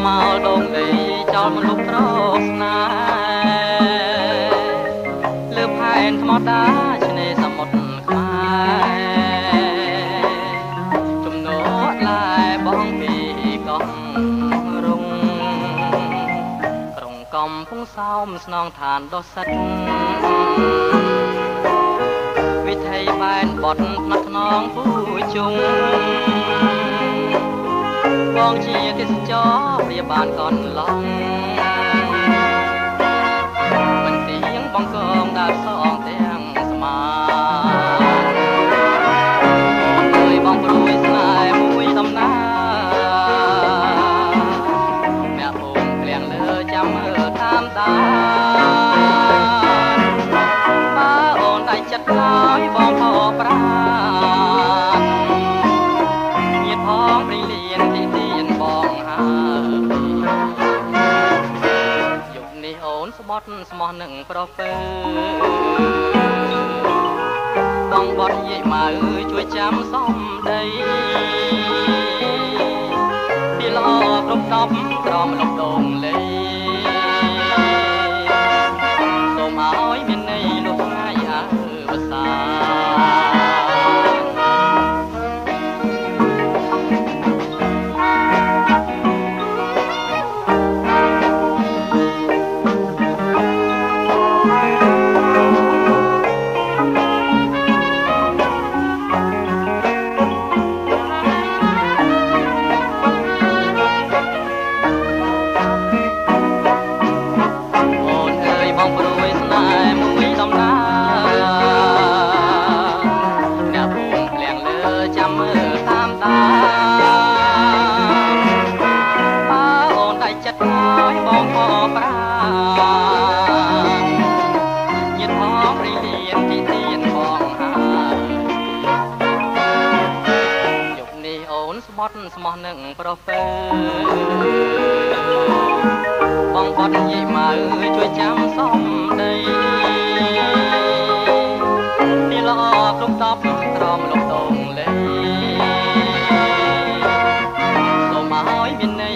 មកដងដីចោលមនុស្សប្រស្នាលើផែនថ្មតាឆ្នេរសមុទ្រខ្មែរចំណតឡាយបងពីកោះរុងក្រុងកំពង់សោមស្នងឋានដុសិតវិថីបែនបត់ផ្នែកខ្នងពូជុងបងជាទេសចរព្រាបានកនឡងមិនទៀងបងកងដើរសងទាំងស្មាអើយបងព្រួយស្នេហ៍មួយដំណើរអ្នកភូមិក្លៀងលើចាំមើលតាមដានបើអូនដៃចិត្តហើយបងខកប្រាណញាតផងព្រីលៀនទីទីបងហើយយុគនេះអូនស្បត់ស្មោះនឹងប្រពើបងបត់យាយម៉ៅជួយចាំសំដីពីល្អគ្រប់ដប់ក្រមលំដងលេសូមឲ្យមានន័យលោកថ្ងៃអើវសាស្មោះនឹងប្រពើបងបត់និយាយមកជួយចាំសំដីនេះល្អគ្រប់តបក្រមលំដងលេសូមឲ្យមានន័យ